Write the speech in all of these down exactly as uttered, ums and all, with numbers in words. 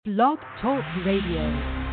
Blog Talk Radio.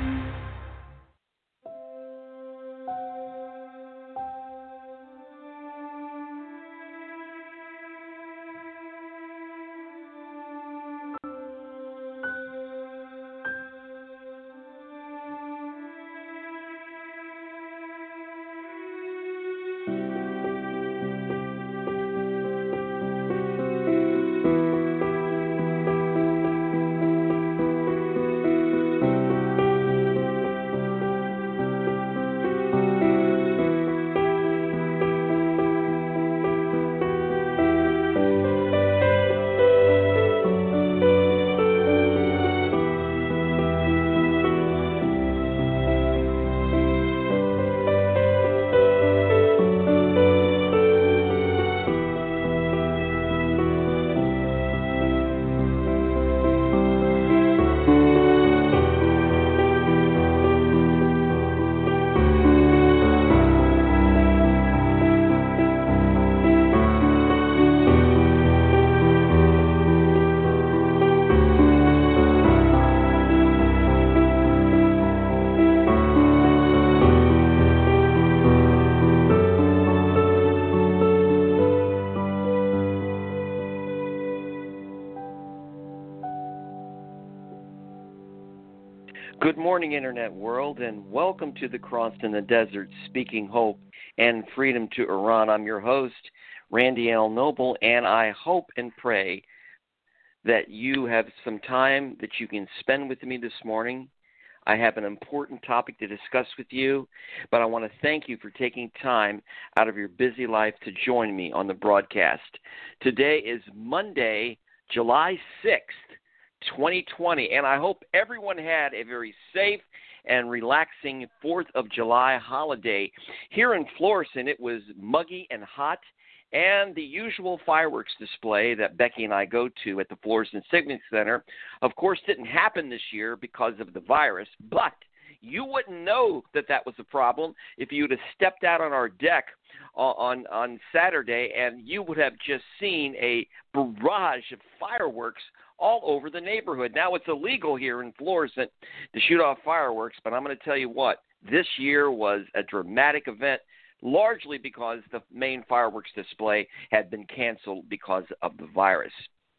Good morning, Internet world, and welcome to the Cross in the Desert, Speaking Hope and Freedom to Iran. I'm your host, Randy L. Noble, and I hope and pray that you have some time that you can spend with me this morning. I have an important topic to discuss with you, but I want to thank you for taking time out of your busy life to join me on the broadcast. Today is Monday, July sixth. twenty twenty, and I hope everyone had a very safe and relaxing fourth of July holiday. Here in Florissant, it was muggy and hot, and the usual fireworks display that Becky and I go to at the Florissant Civic Center, of course, didn't happen this year because of the virus, but you wouldn't know that that was a problem if you would have stepped out on our deck on, on Saturday, and you would have just seen a barrage of fireworks all over the neighborhood. Now, it's illegal here in Florissant to shoot off fireworks, but I'm going to tell you what, this year was a dramatic event, largely because the main fireworks display had been canceled because of the virus.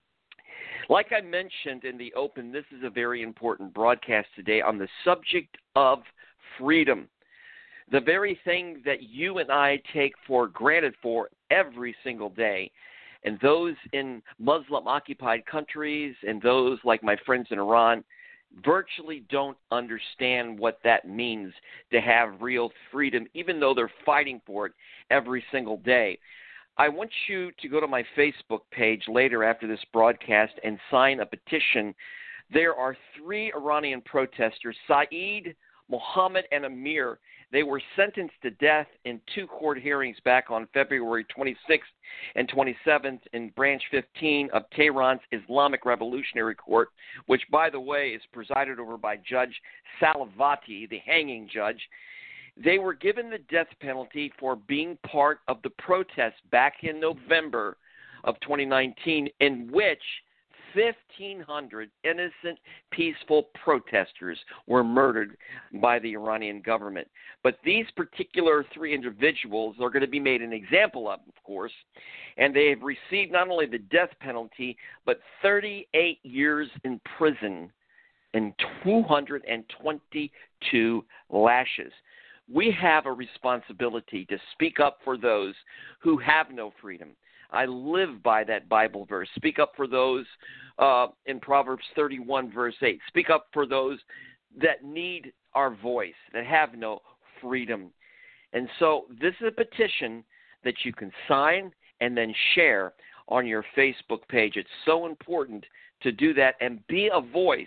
Like I mentioned in the open, this is a very important broadcast today on the subject of freedom, the very thing that you and I take for granted for every single day. And those in Muslim-occupied countries and those like my friends in Iran virtually don't understand what that means to have real freedom, even though they're fighting for it every single day. I want you to go to my Facebook page later after this broadcast and sign a petition. There are three Iranian protesters, Saeed, Mohammed, and Amir. They were sentenced to death in two court hearings back on February twenty-sixth and twenty-seventh in Branch fifteen of Tehran's Islamic Revolutionary Court, which, by the way, is presided over by Judge Salavati, the hanging judge. They were given the death penalty for being part of the protest back in November of twenty nineteen, in which fifteen hundred innocent, peaceful protesters were murdered by the Iranian government. But these particular three individuals are going to be made an example of, of course, and they have received not only the death penalty, but thirty-eight years in prison and two hundred twenty-two lashes. We have a responsibility to speak up for those who have no freedom. I live by that Bible verse. Speak up for those uh, in Proverbs thirty-one, verse eight. Speak up for those that need our voice, that have no freedom. And so this is a petition that you can sign and then share on your Facebook page. It's so important to do that and be a voice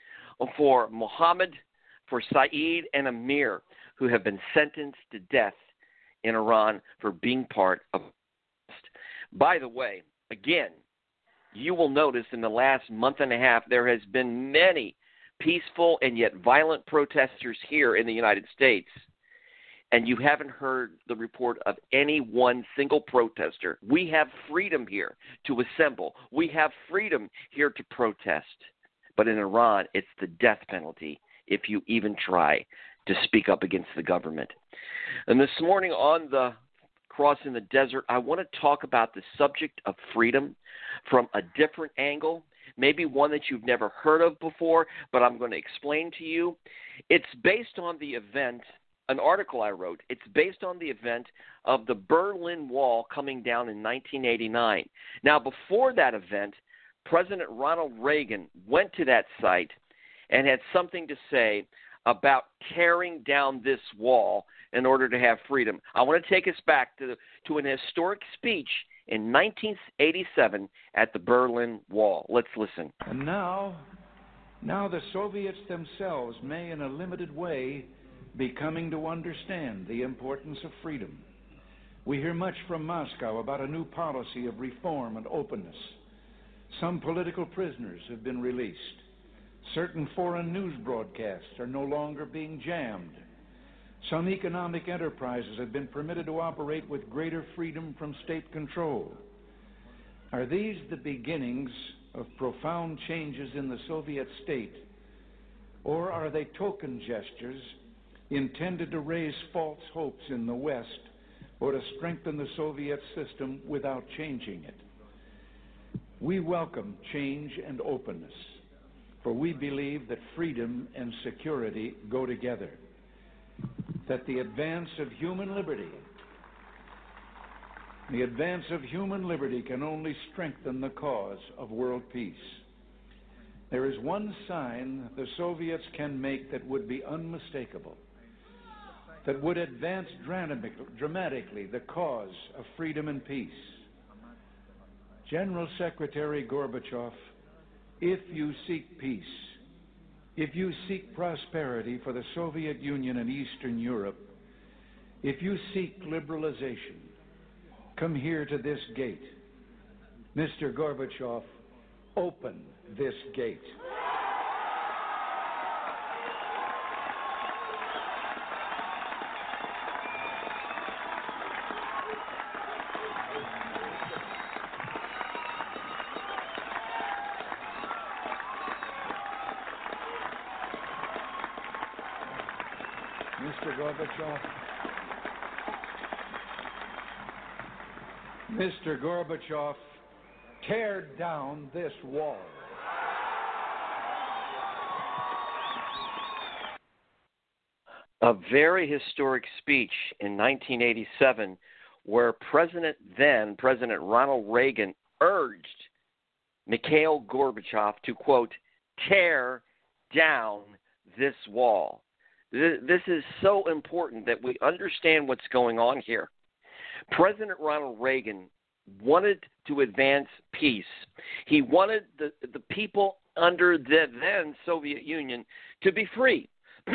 for Mohammed, for Saeed, and Amir, who have been sentenced to death in Iran for being part of. By the way, again, you will notice in the last month and a half there has been many peaceful and yet violent protesters here in the United States, and you haven't heard the report of any one single protester. We have freedom here to assemble. We have freedom here to protest. But in Iran, it's the death penalty if you even try to speak up against the government. And this morning on the Crossing the Desert, I want to talk about the subject of freedom from a different angle, maybe one that you've never heard of before, but I'm going to explain to you. It's based on the event, an article I wrote. It's based on the event of the Berlin Wall coming down in nineteen eighty-nine. Now, before that event, President Ronald Reagan went to that site and had something to say about tearing down this wall in order to have freedom. I want to take us back to, to an historic speech in nineteen eighty-seven at the Berlin Wall. Let's listen. And now, now the Soviets themselves may in a limited way be coming to understand the importance of freedom. We hear much from Moscow about a new policy of reform and openness. Some political prisoners have been released. Certain foreign news broadcasts are no longer being jammed. Some economic enterprises have been permitted to operate with greater freedom from state control. Are these the beginnings of profound changes in the Soviet state, or are they token gestures intended to raise false hopes in the West or to strengthen the Soviet system without changing it? We welcome change and openness, for we believe that freedom and security go together, that the advance of human liberty, the advance of human liberty can only strengthen the cause of world peace. There is one sign the Soviets can make that would be unmistakable, that would advance dramatically the cause of freedom and peace. General Secretary Gorbachev, if you seek peace, if you seek prosperity for the Soviet Union and Eastern Europe, if you seek liberalization, come here to this gate. Mister Gorbachev, open this gate. Mister Gorbachev, Mister Gorbachev, tear down this wall. A very historic speech in nineteen eighty-seven where President then, President Ronald Reagan, urged Mikhail Gorbachev to, quote, tear down this wall. This is so important that we understand what's going on here. President Ronald Reagan wanted to advance peace. He wanted the, the people under the then Soviet Union to be free.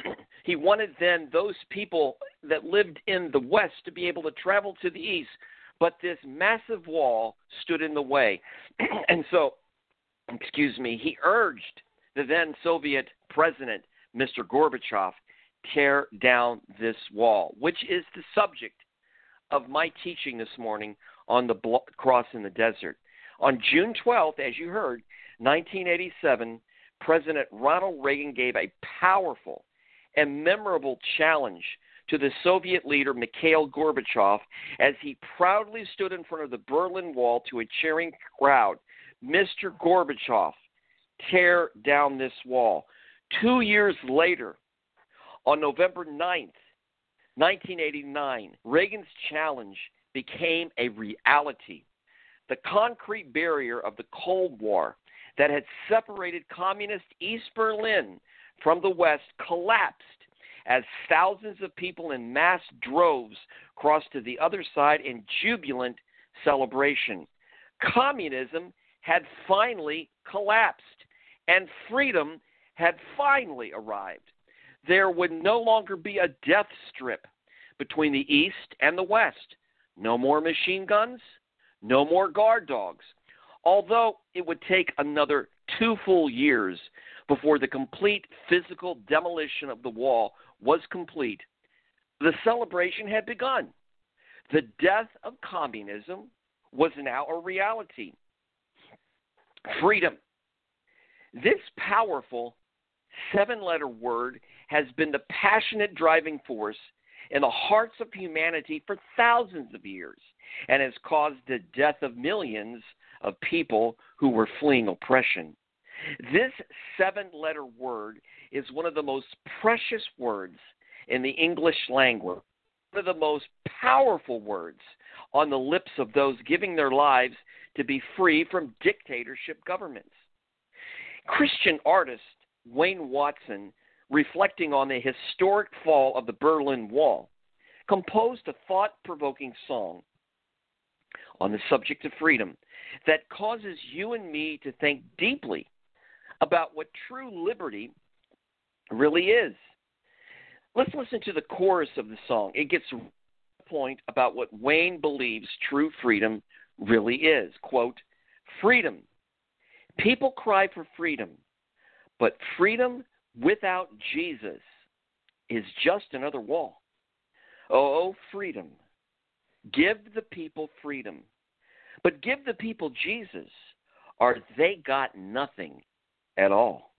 He wanted then those people that lived in the West to be able to travel to the East. But this massive wall stood in the way. And so, excuse me, he urged the then Soviet president, Mister Gorbachev, tear down this wall, which is the subject of my teaching this morning on the blo- cross in the desert. On June twelfth, as you heard, nineteen eighty-seven, President Ronald Reagan gave a powerful and memorable challenge to the Soviet leader Mikhail Gorbachev as he proudly stood in front of the Berlin Wall to a cheering crowd. Mister Gorbachev, tear down this wall. Two years later, on November ninth, nineteen eighty-nine, Reagan's challenge became a reality. The concrete barrier of the Cold War that had separated communist East Berlin from the West collapsed as thousands of people in mass droves crossed to the other side in jubilant celebration. Communism had finally collapsed, and freedom had finally arrived. There would no longer be a death strip between the East and the West. No more machine guns, no more guard dogs. Although it would take another two full years before the complete physical demolition of the wall was complete, the celebration had begun. The death of communism was now a reality. Freedom. This powerful seven-letter word has been the passionate driving force in the hearts of humanity for thousands of years and has caused the death of millions of people who were fleeing oppression. This seven-letter word is one of the most precious words in the English language, one of the most powerful words on the lips of those giving their lives to be free from dictatorship governments. Christian artist Wayne Watson, reflecting on the historic fall of the Berlin Wall, composed a thought-provoking song on the subject of freedom that causes you and me to think deeply about what true liberty really is. Let's listen to the chorus of the song. It gets to the point about what Wayne believes true freedom really is. Quote, freedom. People cry for freedom, but freedom without Jesus is just another wall. Oh, freedom. Give the people freedom. But give the people Jesus, or they got nothing at all.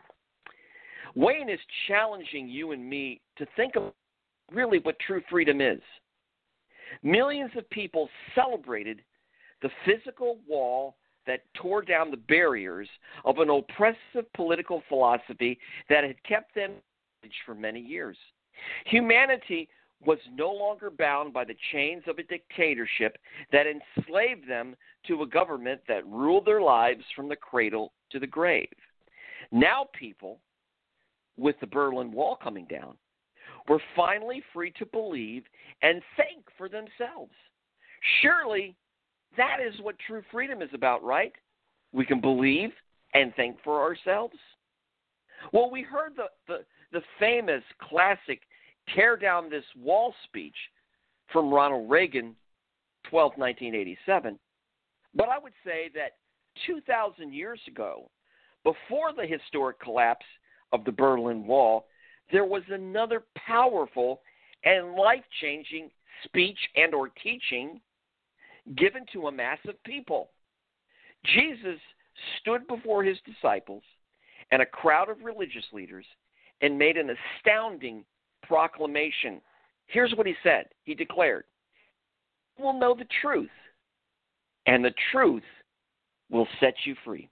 Wayne is challenging you and me to think of really what true freedom is. Millions of people celebrated the physical wall that tore down the barriers of an oppressive political philosophy that had kept them for many years. Humanity was no longer bound by the chains of a dictatorship that enslaved them to a government that ruled their lives from the cradle to the grave. Now people, with the Berlin Wall coming down, were finally free to believe and think for themselves. Surely that is what true freedom is about, right? We can believe and think for ourselves. Well, we heard the, the, the famous classic tear down this wall speech from Ronald Reagan, twelfth, nineteen eighty-seven. But I would say that two thousand years ago, before the historic collapse of the Berlin Wall, there was another powerful and life-changing speech and or teaching given to a mass of people. Jesus stood before his disciples and a crowd of religious leaders and made an astounding proclamation. Here's what he said. He declared, "You will know the truth, and the truth will set you free."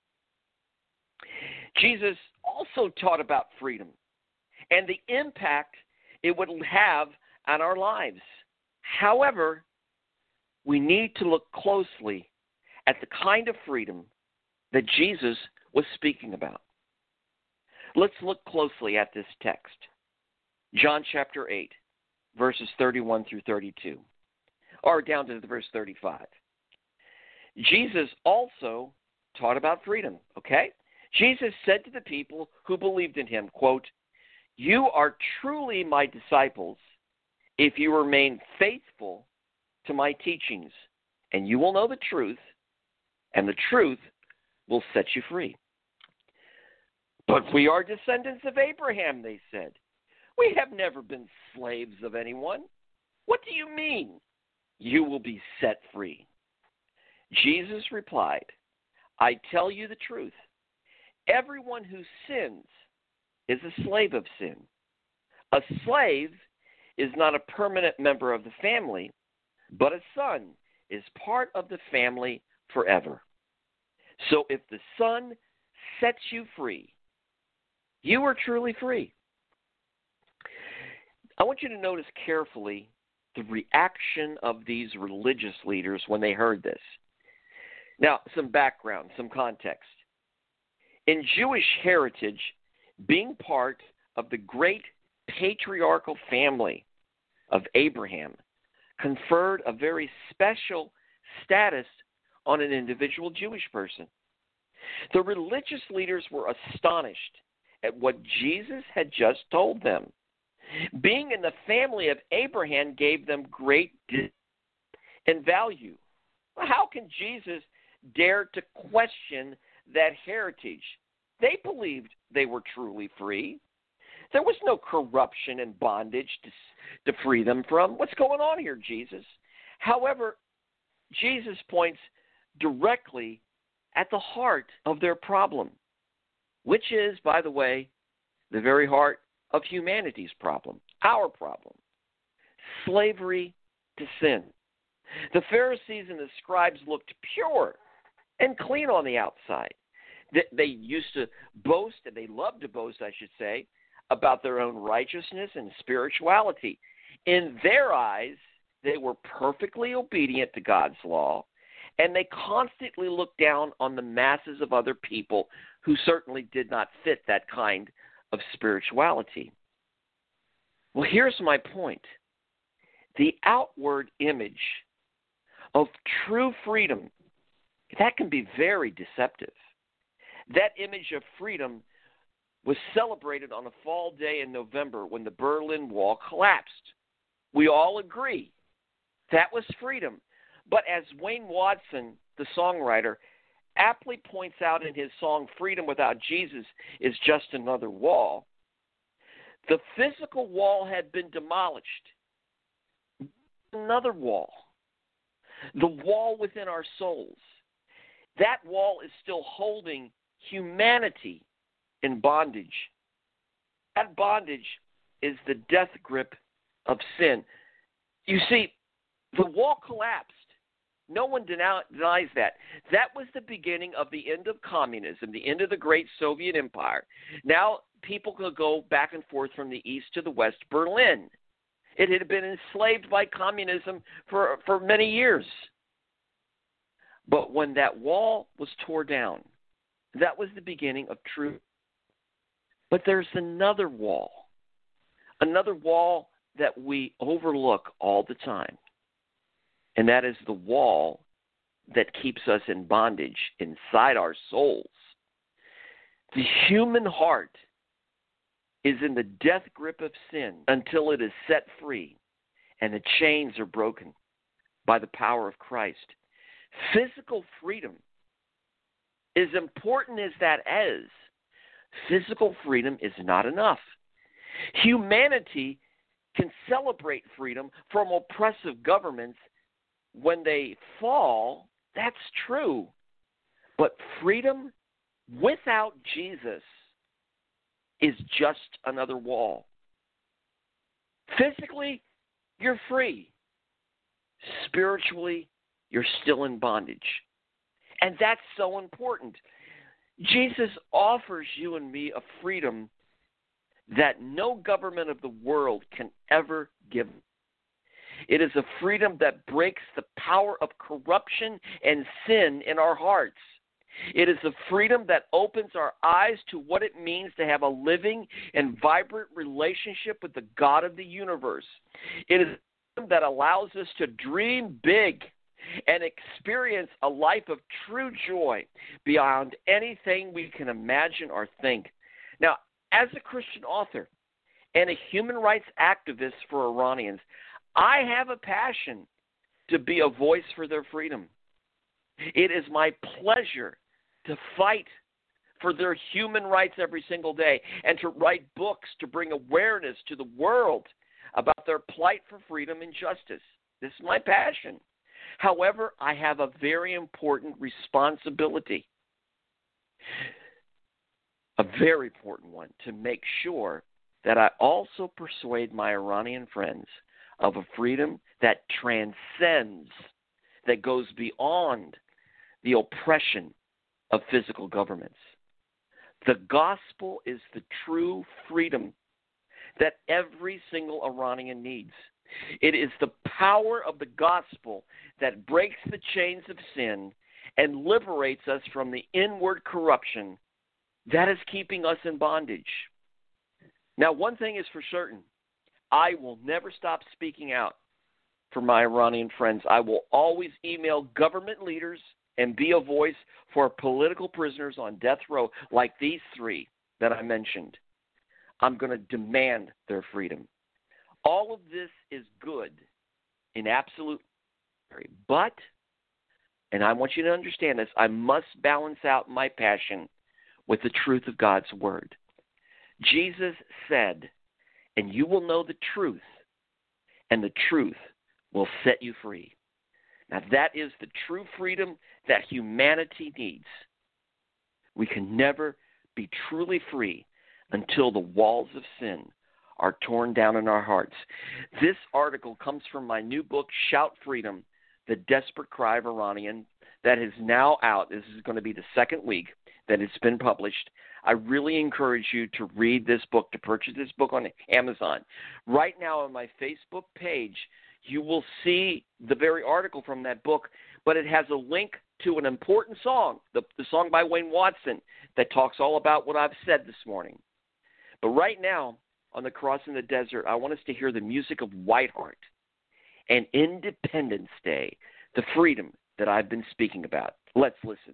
Jesus also taught about freedom and the impact it would have on our lives. However, we need to look closely at the kind of freedom that Jesus was speaking about. Let's look closely at this text. John chapter eight, verses thirty-one through thirty-two, or down to the verse thirty-five. Jesus also taught about freedom, okay? Jesus said to the people who believed in him, quote, "You are truly my disciples if you remain faithful to my teachings, and you will know the truth, and the truth will set you free." "But we are descendants of Abraham," they said. "We have never been slaves of anyone. What do you mean, you will be set free?" Jesus replied, "I tell you the truth. Everyone who sins is a slave of sin. A slave is not a permanent member of the family, but a son is part of the family forever. So if the Son sets you free, you are truly free." I want you to notice carefully the reaction of these religious leaders when they heard this. Now, some background, some context. In Jewish heritage, being part of the great patriarchal family of Abraham conferred a very special status on an individual Jewish person. The religious leaders were astonished at what Jesus had just told them. Being in the family of Abraham gave them great dignity and value. How can Jesus dare to question that heritage? They believed they were truly free. There was no corruption and bondage to, to free them from. What's going on here, Jesus? However, Jesus points directly at the heart of their problem. which is, by the way, the very heart of humanity's problem, our problem, slavery to sin. The Pharisees and the scribes looked pure and clean on the outside. They used to boast, and they loved to boast, I should say, about their own righteousness and spirituality. In their eyes, they were perfectly obedient to God's law, and they constantly looked down on the masses of other people who certainly did not fit that kind of spirituality. Well, here's my point. The outward image of true freedom, that can be very deceptive. That image of freedom was celebrated on a fall day in November when the Berlin Wall collapsed. We all agree that was freedom. But as Wayne Watson, the songwriter, aptly points out in his song Freedom Without Jesus is Just Another Wall, the physical wall had been demolished. Another wall, the wall within our souls. That wall is still holding humanity in bondage. That bondage is the death grip of sin. You see, the wall collapsed. No one denies that. That was the beginning of the end of communism, the end of the great Soviet Empire. Now people could go back and forth from the east to the west Berlin. It had been enslaved by communism for, for many years. But when that wall was torn down, that was the beginning of truth. But there's another wall, another wall that we overlook all the time, and that is the wall that keeps us in bondage inside our souls. The human heart is in the death grip of sin until it is set free and the chains are broken by the power of Christ. Physical freedom, as important as that is, physical freedom is not enough. Humanity can celebrate freedom from oppressive governments when they fall. That's true. But freedom without Jesus is just another wall. Physically, you're free. Spiritually, you're still in bondage. And that's so important. Jesus offers you and me a freedom that no government of the world can ever give. It is a freedom that breaks the power of corruption and sin in our hearts. It is a freedom that opens our eyes to what it means to have a living and vibrant relationship with the God of the universe. It is a freedom that allows us to dream big and experience a life of true joy beyond anything we can imagine or think. Now, as a Christian author and a human rights activist for Iranians, I have a passion to be a voice for their freedom. It is my pleasure to fight for their human rights every single day and to write books to bring awareness to the world about their plight for freedom and justice. This is my passion. However, I have a very important responsibility, a very important one, to make sure that I also persuade my Iranian friends of a freedom that transcends, that goes beyond the oppression of physical governments. The gospel is the true freedom that every single Iranian needs. It is the power of the gospel that breaks the chains of sin and liberates us from the inward corruption that is keeping us in bondage. Now, one thing is for certain. I will never stop speaking out for my Iranian friends. I will always email government leaders and be a voice for political prisoners on death row like these three that I mentioned. I'm going to demand their freedom. All of this is good in absolute, but, and I want you to understand this, I must balance out my passion with the truth of God's word. Jesus said, and you will know the truth, and the truth will set you free. Now that is the true freedom that humanity needs. We can never be truly free until the walls of sin are torn down in our hearts. This article comes from my new book, Shout Freedom, The Desperate Cry of Iranian, that is now out. This is going to be the second week that it's been published. I really encourage you to read this book, to purchase this book on Amazon. Right now on my Facebook page, you will see the very article from that book, but it has a link to an important song, the, the song by Wayne Watson, that talks all about what I've said this morning. But right now, on the Cross in the Desert, I want us to hear the music of Whiteheart and Independence Day, the freedom that I've been speaking about. Let's listen.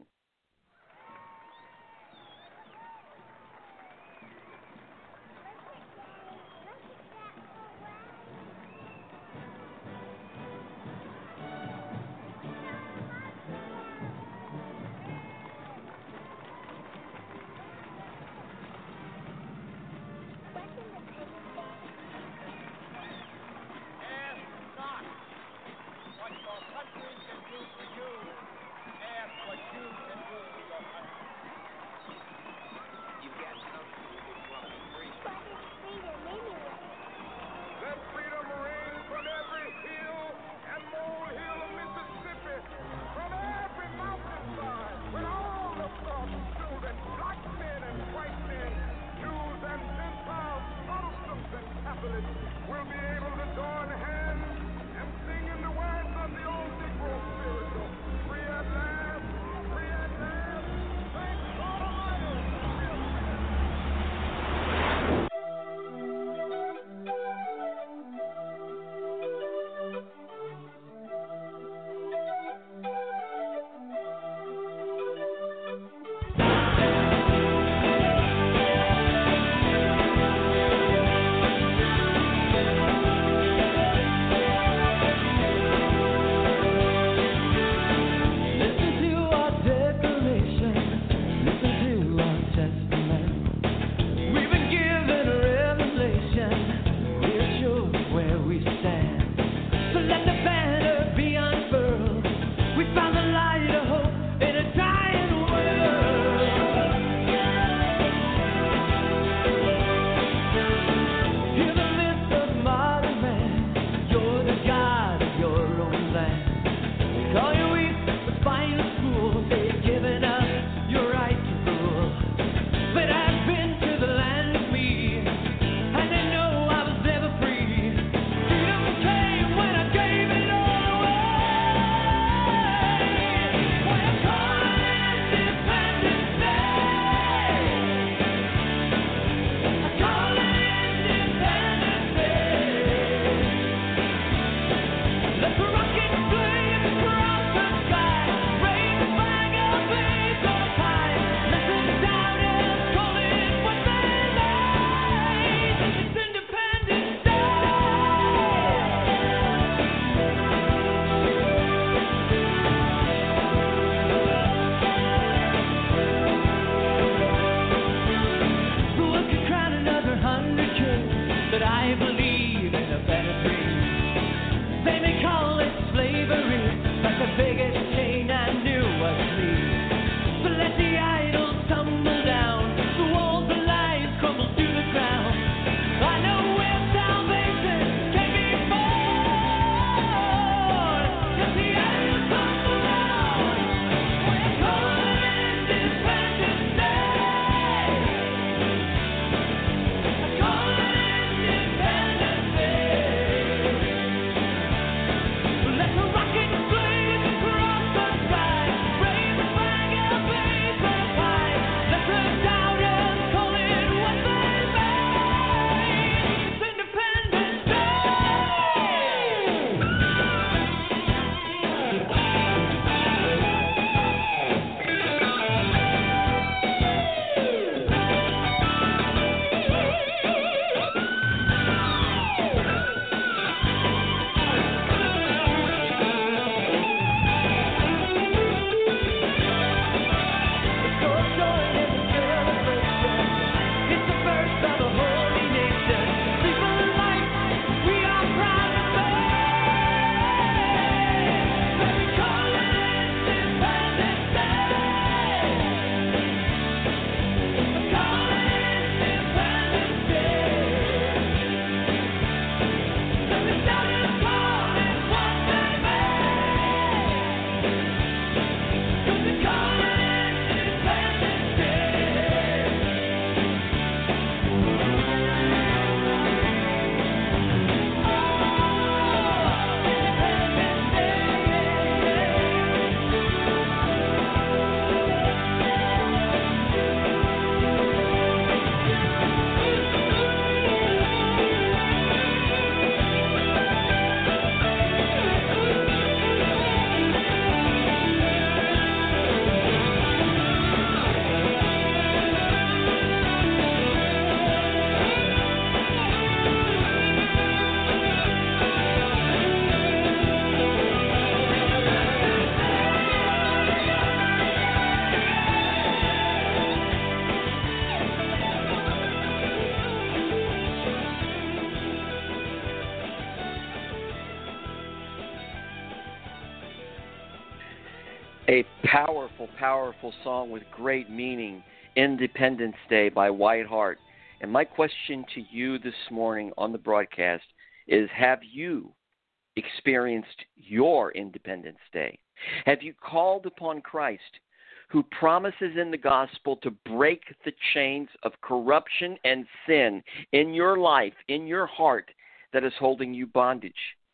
A powerful, powerful song with great meaning, Independence Day by Whiteheart. And my question to you this morning on the broadcast is, have you experienced your Independence Day? Have you called upon Christ, who promises in the gospel to break the chains of corruption and sin in your life, in your heart, that is holding you bondage?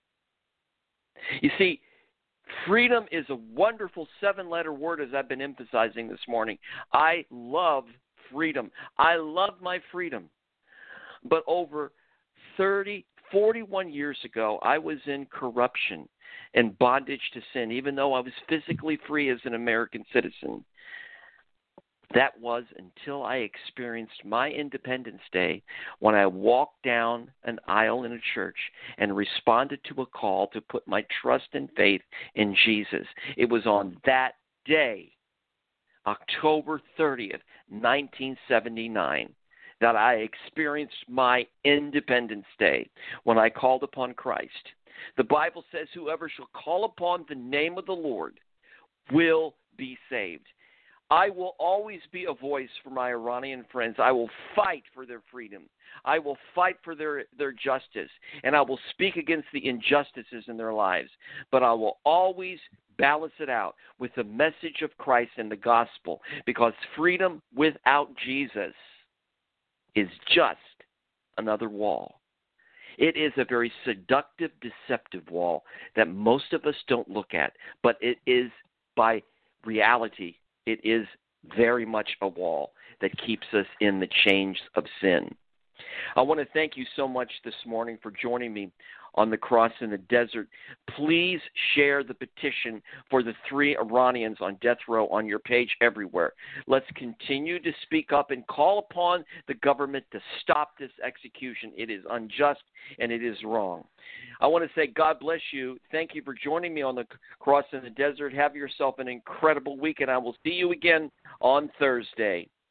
You see, freedom is a wonderful seven-letter word, as I've been emphasizing this morning. I love freedom. I love my freedom. But over thirty, forty-one years ago, I was in corruption and bondage to sin, even though I was physically free as an American citizen. That was until I experienced my Independence Day, when I walked down an aisle in a church and responded to a call to put my trust and faith in Jesus. It was on that day, October thirtieth, nineteen seventy-nine, that I experienced my Independence Day, when I called upon Christ. The Bible says, whoever shall call upon the name of the Lord will be saved. I will always be a voice for my Iranian friends. I will fight for their freedom. I will fight for their, their justice, and I will speak against the injustices in their lives. But I will always balance it out with the message of Christ and the gospel, because freedom without Jesus is just another wall. It is a very seductive, deceptive wall that most of us don't look at, but it is, by reality, it is very much a wall that keeps us in the chains of sin. I want to thank you so much this morning for joining me on the Cross in the Desert. Please share the petition for the three Iranians on death row on your page everywhere. Let's continue to speak up and call upon the government to stop this execution. It is unjust and it is wrong. I want to say God bless you. Thank you for joining me on the Cross in the Desert. Have yourself an incredible week, and I will see you again on Thursday.